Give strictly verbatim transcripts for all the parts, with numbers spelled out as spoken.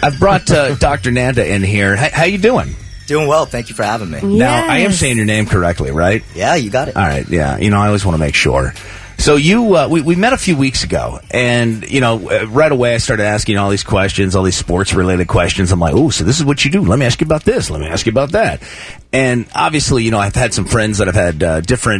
I've brought uh, Doctor Nanda in here. How, how you doing? Doing well. Thank you for having me. Yes. Now, I am saying your name correctly, right? Yeah, you got it. All right, yeah. You know, I always want to make sure. So you, uh, we, we met a few weeks ago, and, you know, uh, right away I started asking all these questions, all these sports-related questions. I'm like, oh, so this is what you do. Let me ask you about this. Let me ask you about that. And obviously, you know, I've had some friends that have had uh, different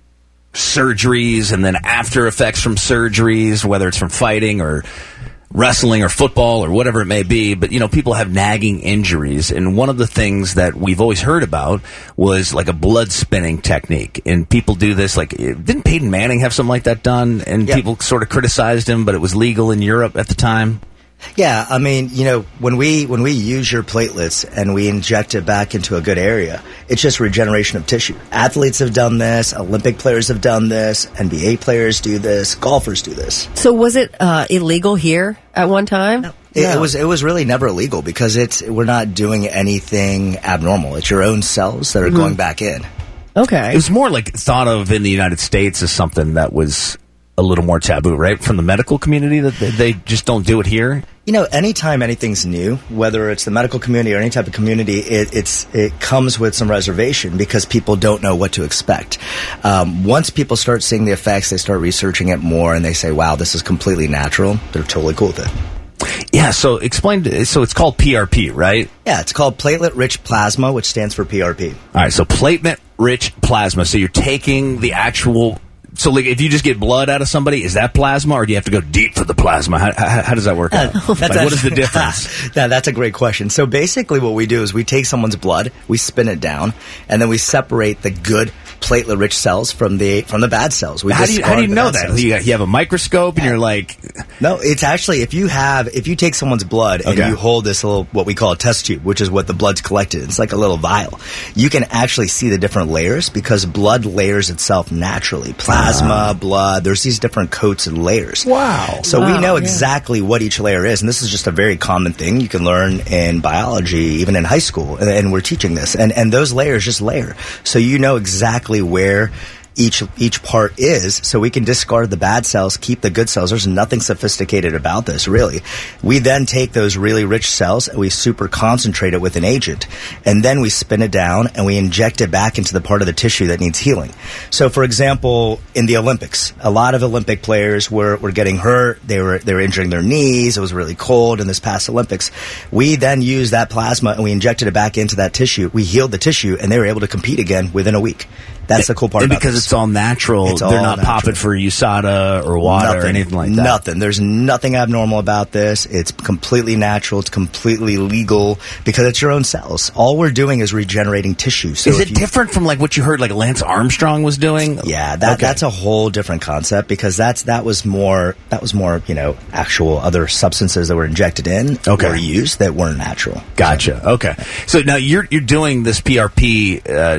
surgeries and then after effects from surgeries, whether it's from fighting or wrestling or football or whatever it may be, but, you know, people have nagging injuries, and one of the things that we've always heard about was like a blood spinning technique, and people do this, like, didn't Peyton Manning have something like that done, and yeah. people sort of criticized him, but it was legal in Europe at the time? Yeah, I mean, you know, when we when we use your platelets and we inject it back into a good area, it's just regeneration of tissue. Athletes have done this, Olympic players have done this, N B A players do this, golfers do this. So was it uh, illegal here at one time? No. It, no. it was it was really never illegal because it's we're not doing anything abnormal. It's your own cells that are mm-hmm. going back in. Okay. It was more like thought of in the United States as something that was a little more taboo, right? From the medical community, that they just don't do it here? You know, anytime anything's new, whether it's the medical community or any type of community, it, it's it comes with some reservation because people don't know what to expect. Um, once people start seeing the effects, they start researching it more, and they say, wow, this is completely natural. They're totally cool with it. Yeah, so explain, so it's called P R P, right? Yeah, it's called platelet-rich plasma, which stands for P R P. All right, so platelet-rich plasma. So you're taking the actual... So, like, if you just get blood out of somebody, is that plasma, or do you have to go deep for the plasma? How, how, how does that work out? Uh, like, what is the difference? that, that's a great question. So, basically, what we do is we take someone's blood, we spin it down, and then we separate the good platelet-rich cells from the from the bad cells. We how do you, how do you know that? You, you have a microscope, and yeah. you're like... No, it's actually, if you have, if you take someone's blood and okay. you hold this little, what we call a test tube, which is what the blood's collected, it's like a little vial, you can actually see the different layers because blood layers itself naturally. Plasma, uh, blood, there's these different coats and layers. Wow. So wow, we know yeah. exactly what each layer is, and this is just a very common thing you can learn in biology, even in high school, and, and we're teaching this. And, and those layers just layer. So you know exactly where each each part is, so we can discard the bad cells, keep the good cells. There's nothing sophisticated about this, really. We then take those really rich cells and we super concentrate it with an agent, and then we spin it down and we inject it back into the part of the tissue that needs healing. So, for example, in the Olympics, a lot of Olympic players were, were getting hurt. They were they were injuring their knees. It was really cold in this past Olympics. We then used that plasma and we injected it back into that tissue. We healed the tissue, and they were able to compete again within a week. That's the cool part and about because this. it's all natural, It's they're all not natural. popping for U S A D A or water nothing, or anything like that. Nothing. There's nothing abnormal about this. It's completely natural. It's completely legal because it's your own cells. All we're doing is regenerating tissue. So is if it you, different from like what you heard like Lance Armstrong was doing? Yeah, that, okay. that's a whole different concept because that's that was more that was more you know actual other substances that were injected in okay. or used that weren't natural. Gotcha. So, okay. So now you're you're doing this P R P. Uh,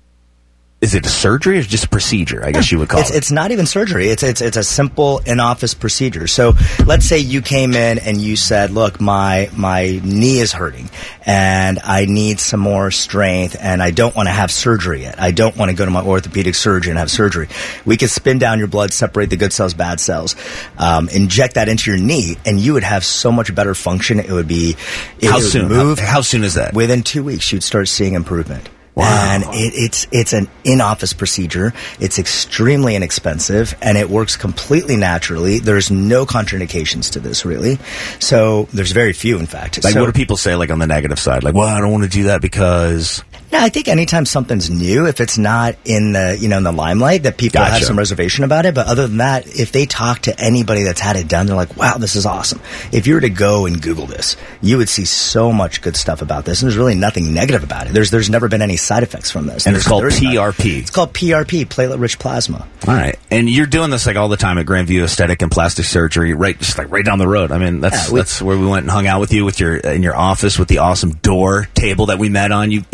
Is it a surgery or just a procedure? I guess you would call it's, it. It's not even surgery. It's it's it's a simple in-office procedure. So let's say you came in and you said, "Look, my my knee is hurting, and I need some more strength, and I don't want to have surgery yet. I don't want to go to my orthopedic surgeon and have surgery." We could spin down your blood, separate the good cells, bad cells, um, inject that into your knee, and you would have so much better function. It would be it how would soon? Move How, how soon is that? Within two weeks, you'd start seeing improvement. Wow. And it, it's it's an in-office procedure. It's extremely inexpensive, and it works completely naturally. There's no contraindications to this, really. So there's very few, in fact. Like, so, what do people say, like, on the negative side? Like, well, I don't want to do that because... No, I think anytime something's new, if it's not in the you know in the limelight, that people Gotcha. have some reservation about it. But other than that, if they talk to anybody that's had it done, they're like, "Wow, this is awesome." If you were to go and Google this, you would see so much good stuff about this, and there's really nothing negative about it. There's there's never been any side effects from this. And there's, it's called P R P R P. It's called P R P, platelet-rich plasma. All right, and you're doing this like all the time at Grandview Aesthetic and Plastic Surgery, right? Just like right down the road. I mean, that's Yeah, we, that's where we went and hung out with you with your in your office with the awesome door table that we met on. You you had this door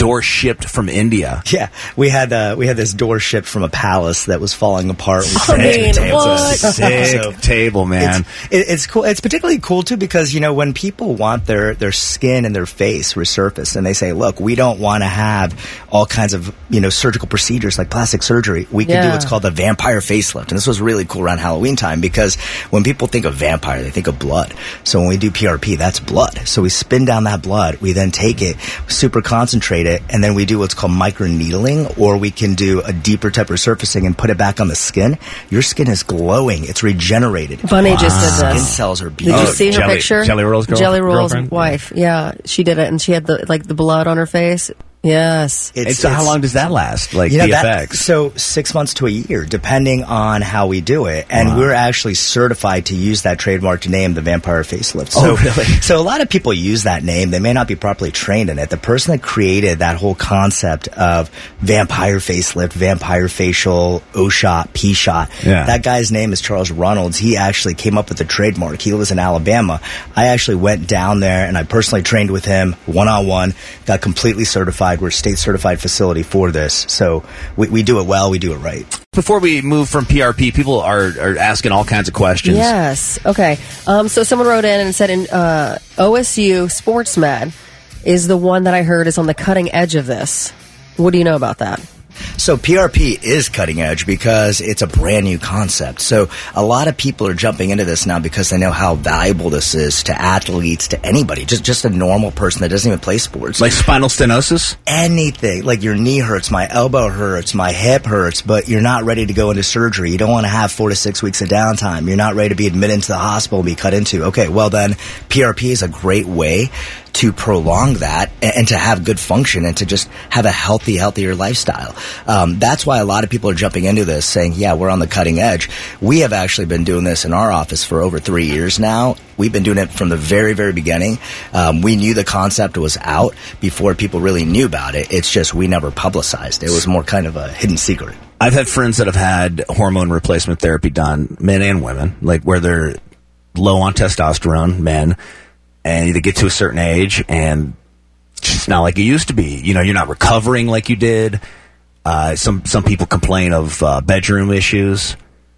door shipped from India. Yeah, we had uh, we had this door shipped from a palace that was falling apart. We I mean, tables. what? Sick So, table, man. It's, it, it's cool. It's particularly cool too because you know when people want their their skin and their face resurfaced, and they say, "Look, we don't want to have all kinds of you know surgical procedures like plastic surgery. We can Yeah. do what's called the vampire facelift." And this was really cool around Halloween time because when people think of vampire, they think of blood. So when we do P R P, that's blood. So we spin down that blood. We then take it, super concentrate it, and then we do what's called microneedling, or we can do a deeper type of surfacing and put it back on the skin. Your skin is glowing. It's regenerated. Bunny just did Skin this. cells are Did beautiful. you see her Jelly- picture? Jelly Roll's girl- Jelly Roll's girlfriend? wife. Yeah, she did it, and she had the like the blood on her face. Yes. It's- And so how it's- long does that last? Like You know, the that- effects? so six months to a year, depending on how we do it. And Wow. we're actually certified to use that trademarked name, the Vampire Facelift. So, Oh, really? So a lot of people use that name. They may not be properly trained in it. The person that created that whole concept of vampire facelift, vampire facial, O-shot, P-shot, Yeah. that guy's name is Charles Reynolds. He actually came up with the trademark. He lives in Alabama. I actually went down there and I personally trained with him one-on-one, got completely certified. We're a state certified facility for this. So we, we do it well. We do it right. Before we move from P R P, people are, are asking all kinds of questions. Yes. Okay. Um, so someone wrote in and said, in uh, O S U SportsMed is the one that I heard is on the cutting edge of this. What do you know about that? So P R P is cutting edge because it's a brand new concept. So a lot of people are jumping into this now because they know how valuable this is to athletes, to anybody, just just a normal person that doesn't even play sports. Like spinal stenosis? Anything, like your knee hurts, my elbow hurts, my hip hurts, but you're not ready to go into surgery. You don't want to have four to six weeks of downtime. You're not ready to be admitted into the hospital and be cut into. Okay, well then P R P is a great way to prolong that and, and to have good function and to just have a healthy, healthier lifestyle. Um, that's why a lot of people are jumping into this saying, yeah, we're on the cutting edge. We have actually been doing this in our office for over three years now. We've been doing it from the very, very beginning. Um, we knew the concept was out before people really knew about it. It's just we never publicized it. It was more kind of a hidden secret. I've had friends that have had hormone replacement therapy done, men and women, like where they're low on testosterone, men, and they get to a certain age and it's just not like it used to be. You know, you're not recovering like you did. Uh, some some people complain of uh, bedroom issues.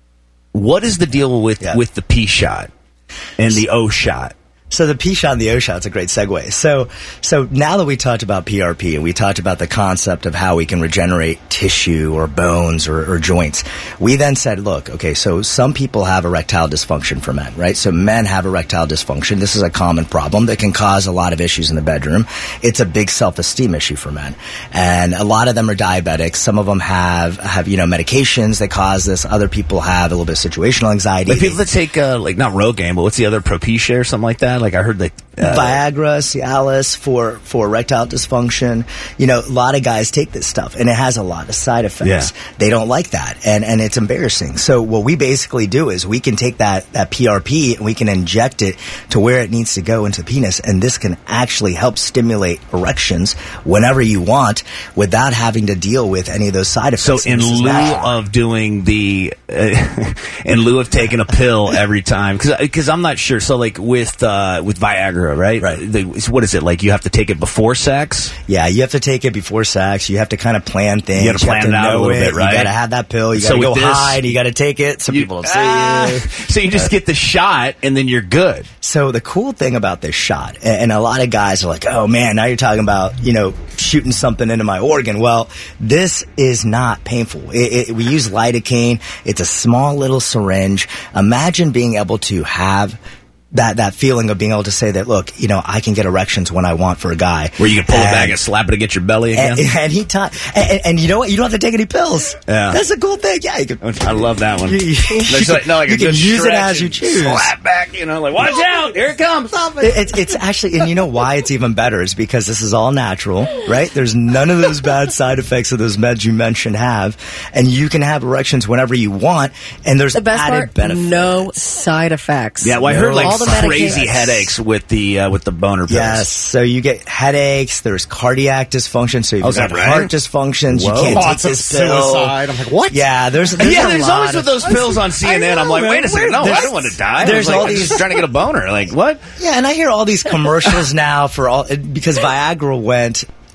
What is the deal with, Yeah. with the P shot and the O shot? So the P shot and the O shot's a great segue. So, so now that we talked about P R P and we talked about the concept of how we can regenerate tissue or bones or, or joints, we then said, look, okay, so some people have erectile dysfunction for men, right? So men have erectile dysfunction. This is a common problem that can cause a lot of issues in the bedroom. It's a big self-esteem issue for men. And a lot of them are diabetics. Some of them have, have, you know, medications that cause this. Other people have a little bit of situational anxiety. Like people that take, uh, like not Rogaine, but what's the other, Propecia or something like that? Like I heard like uh, Viagra, Cialis for, for erectile dysfunction. You know, a lot of guys take this stuff and it has a lot of side effects. Yeah. They don't like that and, and it's embarrassing. So what we basically do is we can take that, that P R P and we can inject it to where it needs to go into the penis, and this can actually help stimulate erections whenever you want without having to deal with any of those side effects. So in And this is lieu natural. of doing the, uh, in lieu of taking a pill every time, because I'm not sure. So like with uh, with Viagra, right? Right. The, so what is it like? You have to take it before sex. Yeah, you have to take it before sex. You have to kind of plan things. You gotta plan have to it out a know little it. bit, right? You got to have that pill. You So got to go with this- hide. You got to take it. Some You- people don't see Ah, you. So you just get the shot and then you're good. So the cool thing about this shot, and, and a lot of guys are like, oh man, now you're talking about, you know, shooting something into my organ. Well, this is not painful. It, it, we use lidocaine. It's a small little syringe. Imagine being able to have that that feeling of being able to say that, look, you know, I can get erections when I want for a guy. Where you can pull it And- back and slap it against your belly again. And, and he ta- and, and, and you know what? You don't have to take any pills. Yeah. That's a cool thing. Yeah, you can. I love that one. You- you There's like, no, like you a can good use it stretch as you and choose. Slap back, you know, like watch out, here it comes. It- It's, it's actually, and you know why it's even better is because this is all natural, right? There's none of those bad side effects that those meds you mentioned have, and you can have erections whenever you want, and there's The best added part, benefits. no side effects. Yeah, well, I heard like All the crazy medications. headaches with the uh, with the boner pills. Yes, so you get headaches. There's cardiac dysfunction. So if Oh, you is that have right? heart dysfunctions, you Whoa. can't Lots take of this pill. suicide. I'm like, what? Yeah, there's, there's yeah, a there's lot always of- with those pills on C N N. I I'm like, know, wait a second, no, I there's- don't want to die. there's I was like, all I'm these- just trying to get a boner. Like what? Yeah, and I hear all these commercials now for all because Viagra went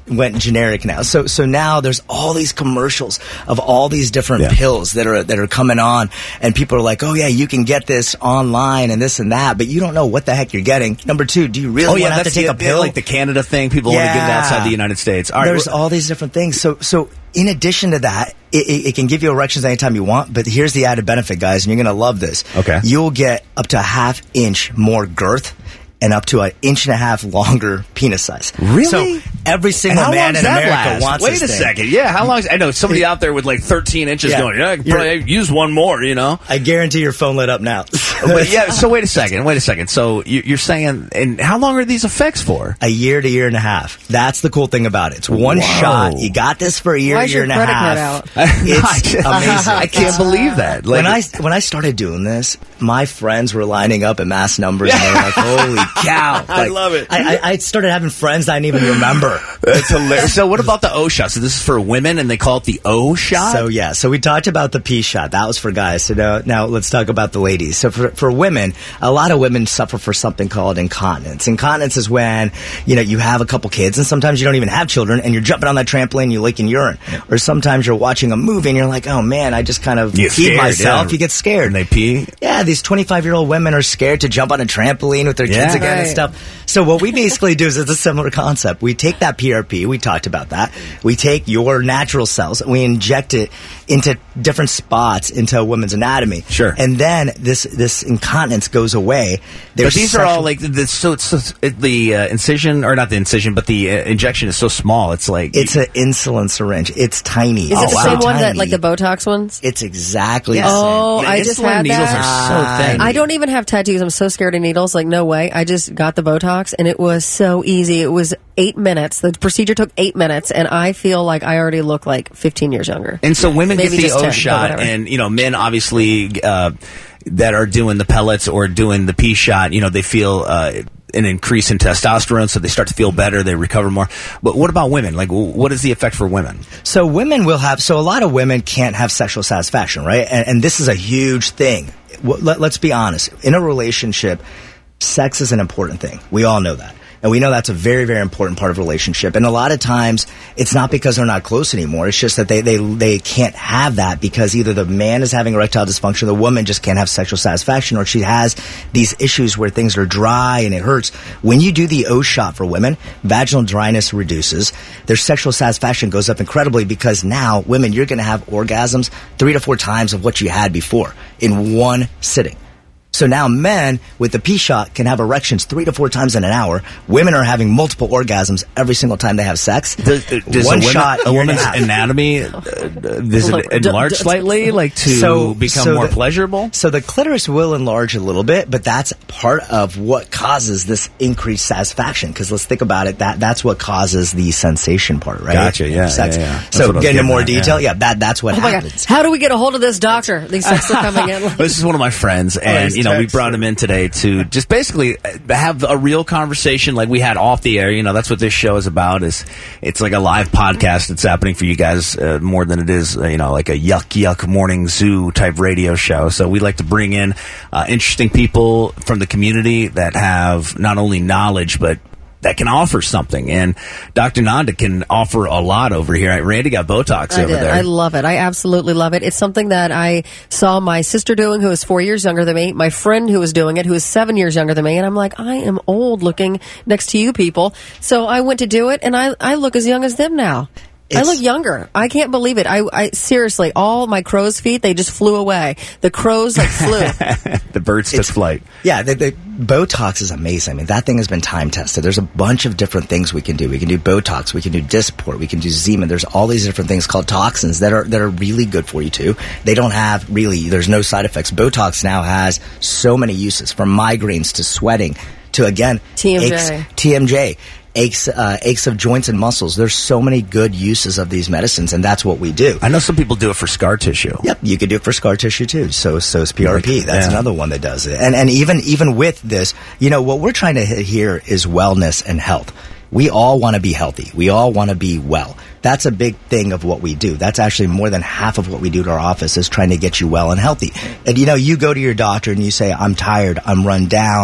went generic now. So so now there's all these commercials of all these different Yeah. pills that are that are coming on, and people are like, oh yeah, you can get this online and this and that, but you don't know what the heck you're getting. Number two, do you really Oh want yeah, to have to that's take the, a pill? like the Canada thing. People want to get it Yeah. outside the United States. All right, There's well- all these different things. So so in addition to that, it, it, it can give you erections anytime you want, but here's the added benefit, guys, and you're going to love this. Okay. You'll get up to a half inch more girth and up to an inch and a half longer penis size. Really? So every And single how long man does in that America last? wants Wait this a thing. second. Yeah, how long? Is, I know somebody out there with like thirteen inches Yeah. going, yeah, I could You're- probably use one more, you know? I guarantee your phone lit up now. But yeah, so wait a second. Wait a second. So you- you're saying, and how long are these effects for? A year to year and a half. That's the cool thing about it. It's one Whoa. shot. You got this for a year, Why is year your and a credit card half. out? It's amazing. I can't believe that. Like, when I when I started doing this, my friends were lining up in mass numbers, and they were like, "Holy cow!" I Like, love it. I, I, I started having friends I didn't even remember. That's hilarious. So what about the O shot? So this is for women, and they call it the O shot. So yeah, so we talked about the P shot. That was for guys. So now, now let's talk about the ladies. So for for women, a lot of women suffer for something called incontinence. Incontinence is when you know you have a couple kids, and sometimes you don't even have children, and you're jumping on that trampoline, you're leaking urine, or sometimes you're watching a movie and you're like, oh man, I just kind of You get peed scared, myself. yeah. You get scared. and they pee. Yeah, these twenty-five year old women are scared to jump on a trampoline with their kids Yeah. again and Right. stuff. So what we basically do is it's a similar concept. We take that P R P, we talked about that. We take your natural cells and we inject it into different spots into a woman's anatomy. Sure. And then this this incontinence goes away. There's But these are all sexual- like the, so it's so it, the uh, incision or not the incision, but the uh, injection is so small. It's like it's an insulin syringe. It's tiny. Is it Oh, the wow. same one that, Tiny. like the Botox ones? It's exactly Yes. the same. Oh, The I just insulin had needles that. are so thin. I don't even have tattoos. I'm so scared of needles. Like, no way. I just got the Botox, and it was so easy. It was eight minutes. The procedure took eight minutes, and I feel like I already look like fifteen years younger. And so women Maybe get the just O ten, but shot, whatever. and you know, men obviously uh, that are doing the pellets or doing the P shot, you know, they feel uh, an increase in testosterone, so they start to feel better, they recover more. But what about women? Like, w- what is the effect for women? So women will have, so a lot of women can't have sexual satisfaction, right? And, and this is a huge thing. W- Let, let's be honest. In a relationship, sex is an important thing. We all know that. And we know that's a very, very important part of a relationship. And a lot of times, it's not because they're not close anymore. It's just that they, they, they can't have that because either the man is having erectile dysfunction, the woman just can't have sexual satisfaction, or she has these issues where things are dry and it hurts. When you do the O shot for women, vaginal dryness reduces. Their sexual satisfaction goes up incredibly because now, women, you're going to have orgasms three to four times of what you had before in one sitting. So now men with the P shot can have erections three to four times in an hour. Women are having multiple orgasms every single time they have sex. Does, does One a, woman, shot, a year and woman's half. anatomy uh, does Look, it d- enlarge d- slightly, like to So- become so more the- pleasurable? So the clitoris will enlarge a little bit, but that's part of what causes this increased satisfaction. Because let's think about it, that that's what causes the sensation part, right? Gotcha, yeah, Sex. yeah, yeah. That's So what I was getting into getting more at, yeah. detail, yeah, that that's what Oh my God. happens. How do we get a hold of this doctor? These texts are coming in. Like, This is one of my friends, and these you know we texts. brought him in today to just basically have a real conversation like we had off the air. You know, that's what this show is about. Is it's like a live podcast that's happening for you guys uh, more than it is, uh, you know, like a yuck yuck morning zoo type radio show. So we like to bring in uh, interesting people from the community that have not only knowledge but that can offer something. And Doctor Nanda can offer a lot over here. Randy got Botox I over did. there. I love it. I absolutely love it. It's something that I saw my sister doing, who is four years younger than me, my friend who was doing it, who is seven years younger than me, and I'm like, I am old looking next to you people. So I went to do it, and I, I look as young as them now. I It's- look younger. I can't believe it. I, I seriously, all my crow's feet, they just flew away. The crows like flew. the birds took It's- flight. Yeah, the, the Botox is amazing. I mean, that thing has been time tested. There's a bunch of different things we can do. We can do Botox, we can do Dysport, we can do Zeman. There's all these different things called toxins that are that are really good for you too. They don't have really. There's no side effects. Botox now has so many uses, from migraines to sweating to again T M J. aches, T M J. Aches, uh, aches of joints and muscles. There's so many good uses of these medicines, and that's what we do. I know some people do it for scar tissue. Yep, you could do it for scar tissue too. So, so is P R P. Like, That's yeah. another one that does it. And and even even with this, you know, what we're trying to hit here is wellness and health. We all want to be healthy. We all want to be well. That's a big thing of what we do. That's actually more than half of what we do at our office is trying to get you well and healthy. And you know, you go to your doctor and you say, "I'm tired. I'm run down.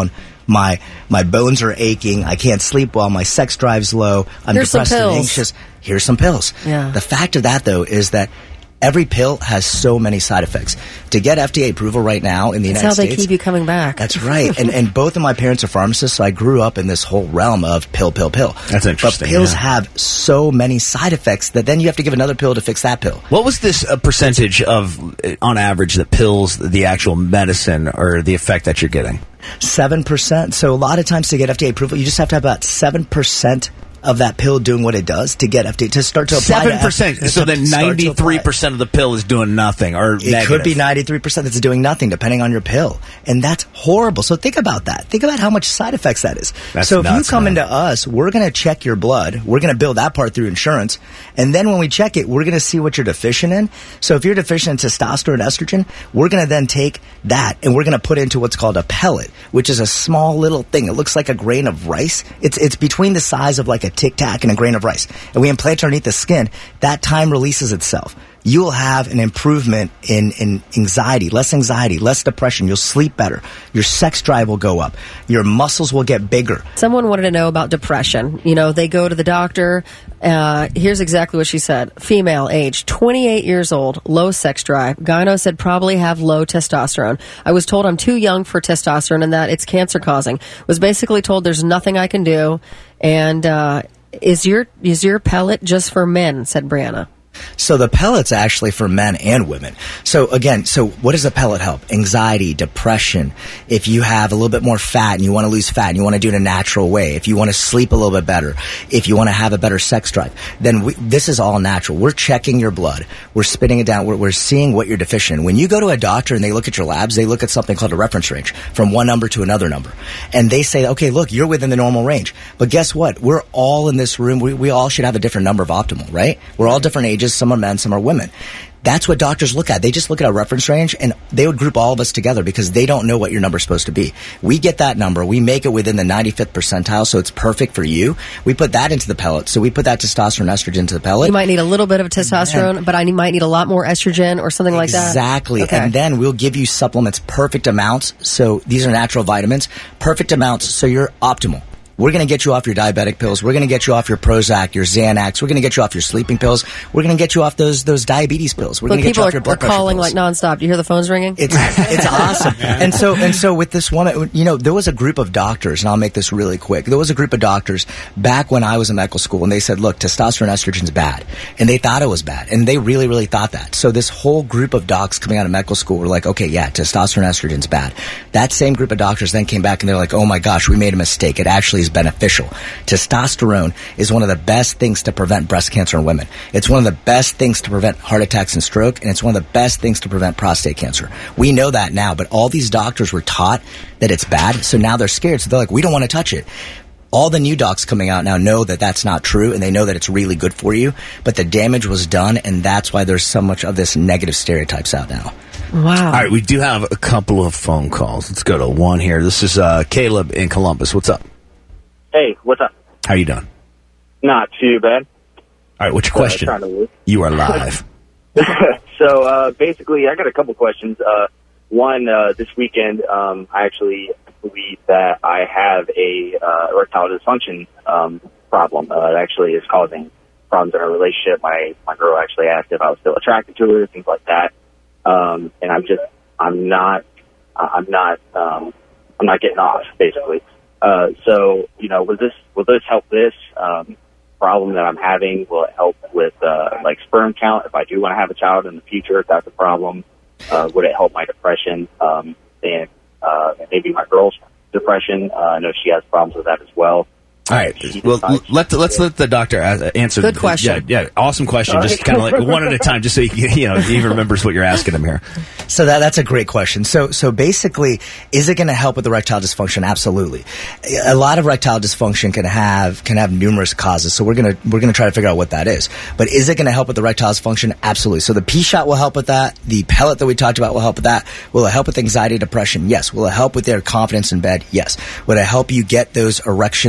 my my bones are aching, I can't sleep well, my sex drive's low, I'm Here's some depressed and pills. anxious. Here's some pills. Yeah. The fact of that, though, is that every pill has so many side effects. To get F D A approval right now in the That's United how they States, keep you coming back. that's right. And and both of my parents are pharmacists, so I grew up in this whole realm of pill, pill, pill. That's interesting, But pills yeah. have so many side effects that then you have to give another pill to fix that pill. What was this uh, percentage of, uh, on average, the pills, the actual medicine, or the effect that you're getting? seven percent. So a lot of times to get F D A approval, you just have to have about seven percent of that pill doing what it does to get F D A, to start to apply. Seven percent. So then ninety-three percent of the pill is doing nothing, or It negative. could be ninety-three percent that's doing nothing, depending on your pill. And that's horrible. So think about that. Think about how much side effects that is. That's so if nuts, you come man. into us, we're going to check your blood. We're going to bill that part through insurance. And then when we check it, we're going to see what you're deficient in. So if you're deficient in testosterone and estrogen, we're going to then take that and we're going to put into what's called a pellet, which is a small little thing. It looks like a grain of rice. It's, it's between the size of like a Tic Tac and a grain of rice. And we implant it underneath the skin. That time releases itself. You'll have an improvement in, in anxiety, less anxiety, less depression. You'll sleep better. Your sex drive will go up. Your muscles will get bigger. Someone wanted to know about depression. You know, they go to the doctor. Uh, here's exactly what she said. Female, age twenty-eight years old, low sex drive. Gyno said probably have low testosterone. I was told I'm too young for testosterone and that it's cancer causing. Was basically told there's nothing I can do. And uh, is your is your pellet just for men? Said Brianna. So the pellet's actually for men and women. So again, so what does a pellet help? Anxiety, depression. If you have a little bit more fat and you want to lose fat and you want to do it in a natural way, if you want to sleep a little bit better, if you want to have a better sex drive, then we, this is all natural. We're checking your blood. We're spitting it down. We're, we're seeing what you're deficient in. When you go to a doctor and they look at your labs, they look at something called a reference range from one number to another number. And they say, okay, look, you're within the normal range. But guess what? We're all in this room. We, we all should have a different number of optimal, right? We're all different ages. Some are men, some are women. That's what doctors look at. They just look at a reference range and they would group all of us together because they don't know what your number's supposed to be. We get that number. We make it within the ninety-fifth percentile, so it's perfect for you. We put that into the pellet. So we put that testosterone estrogen into the pellet. You might need a little bit of testosterone, And- but I need, might need a lot more estrogen or something like that. Exactly. Okay. And then we'll give you supplements, perfect amounts. So these are natural vitamins, perfect amounts. So you're optimal. We're going to get you off your diabetic pills. We're going to get you off your Prozac, your Xanax. We're going to get you off your sleeping pills. We're going to get you off those those diabetes pills. We're Look, going to get you people off your are, are blood pressure calling pills. like nonstop. Do you hear the phones ringing? It's it's awesome. And so and so with this woman, you know, there was a group of doctors, and I'll make this really quick. There was a group of doctors back when I was in medical school, and they said, look, testosterone estrogen's bad. And they thought it was bad. And they really, really thought that. So this whole group of docs coming out of medical school were like, okay, yeah, testosterone estrogen's bad. That same group of doctors then came back and they're like, oh my gosh, we made a mistake. It actually is beneficial. Testosterone is one of the best things to prevent breast cancer in women. It's one of the best things to prevent heart attacks and stroke, and it's one of the best things to prevent prostate cancer. We know that now, but all these doctors were taught that it's bad, so now they're scared. So they're like, we don't want to touch it. All the new docs coming out now know that that's not true, and they know that it's really good for you, but the damage was done, and that's why there's so much of this negative stereotypes out now. Wow. All right, we do have a couple of phone calls. Let's go to one here. This is uh, Caleb in Columbus. What's up? Hey, what's up? How you doing? Not too bad. All right, what's your Uh, question? trying to work. You are live. So uh, basically, I got a couple questions. Uh, one, uh, this weekend, um, I actually believe that I have a uh, erectile dysfunction um, problem. Uh, it actually is causing problems in our relationship. My my girl actually asked if I was still attracted to her, things like that. Um, and I'm just, I'm not, I'm not, um, I'm not getting off, basically. Uh, so, you know, will this, will this help this, um, problem that I'm having? Will it help with, uh, like sperm count if I do want to have a child in the future, if that's a problem? Uh, would it help my depression? Um, and, uh, maybe my girl's depression. Uh, I know she has problems with that as well. All right. Well, l- let the, let's let the doctor a- answer. Good the- question. Yeah, yeah, awesome question. Just kind of like one at a time, just so you, can- you know he remembers what you're asking him here. So that that's a great question. So so basically, is it going to help with erectile dysfunction? Absolutely. A lot of erectile dysfunction can have can have numerous causes. So we're gonna we're gonna try to figure out what that is. But is it going to help with erectile dysfunction? Absolutely. So the P shot will help with that. The pellet that we talked about will help with that. Will it help with anxiety, depression? Yes. Will it help with their confidence in bed? Yes. Would it help you get those erections a lot more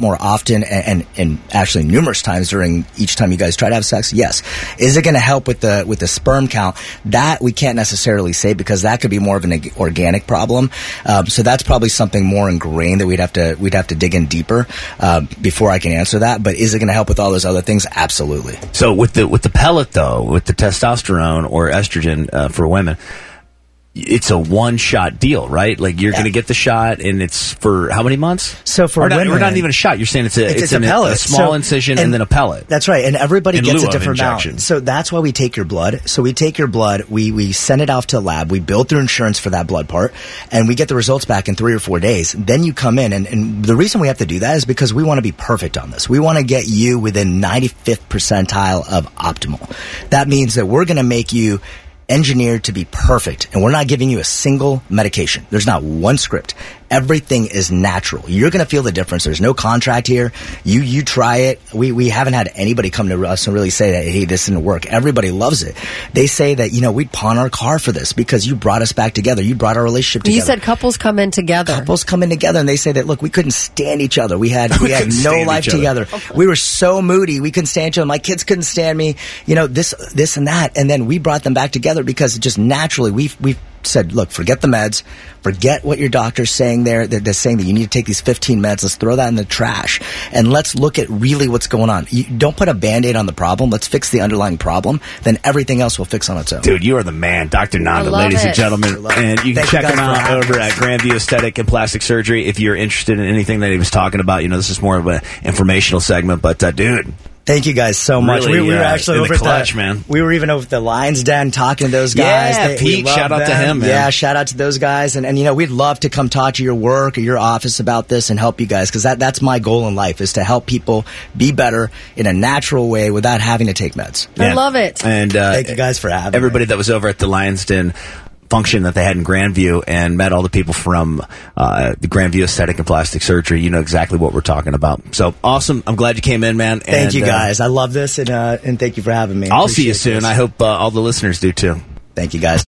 more often and, and, and actually numerous times during each time you guys try to have sex? Yes. Is it going to help with the with the sperm count? That we can't necessarily say, because that could be more of an organic problem. Um, so that's probably something more ingrained that we'd have to we'd have to dig in deeper uh, before I can answer that. But is it going to help with all those other things? Absolutely. So with the with the pellet though, with the testosterone or estrogen uh, for women, it's a one-shot deal, right? Like you're Yeah. going to get the shot, and it's for how many months? So for or not, women, or not even a shot. You're saying it's a It's, it's, it's a an- pellet. a small So- incision and, then a pellet. That's right. And everybody In gets lieu a of different injection. amount. So that's why we take your blood. So we take your blood, we, we send it off to the lab, we bill through insurance for that blood part, and we get the results back in three or four days. Then you come in, and, and the reason we have to do that is because we want to be perfect on this. We want to get you within ninety-fifth percentile of optimal. That means that we're going to make you engineered to be perfect, and we're not giving you a single medication. There's not one script. Everything is natural. You're going to feel the difference. There's no contract here. You you try it. We we haven't had anybody come to us and really say that, hey, this didn't work. Everybody loves it. They say that, you know, we'd pawn our car for this because you brought us back together. You brought our relationship together. You said couples come in together. Couples come in together, and they say that, look, we couldn't stand each other. We had we had couldn't no stand life each other. together. We were so moody. We couldn't stand each other. My kids couldn't stand me. You know, this this and that. And then we brought them back together because just naturally we we said, look, forget the meds, forget what your doctor's saying there. They're, they're saying that you need to take these fifteen meds. Let's throw that in the trash, and let's look at really what's going on. You don't put a Band-Aid on the problem. Let's fix the underlying problem. Then everything else will fix on its own. Dude, you are the man, Doctor Nanda, love ladies it. and gentlemen. love it. And you can Thank you check guys him for out having over us. at Grandview Aesthetic and Plastic Surgery if you're interested in anything that he was talking about. You know, this is more of an informational segment, but uh, dude, Thank you guys so much. Really, we, we were uh, actually in the over at clutch, the, man. We were even over at the Lions Den talking to those guys. Yeah, They- we Pete, love shout out to them. him, man. Yeah, shout out to those guys. And, and you know, we'd love to come talk to your work or your office about this and help you guys, because that, that's my goal in life, is to help people be better in a natural way without having to take meds. I love it. And uh, Thank you guys for having everybody me. that was over at the Lions Den function that they had in Grandview and met all the people from uh, the Grandview Aesthetic and Plastic Surgery. You know exactly what we're talking about. So awesome. I'm glad you came in, man. Thank and, you uh, guys. I love this, and uh, and thank you for having me. I'll see you Appreciate soon. this. I hope uh, all the listeners do too. Thank you guys.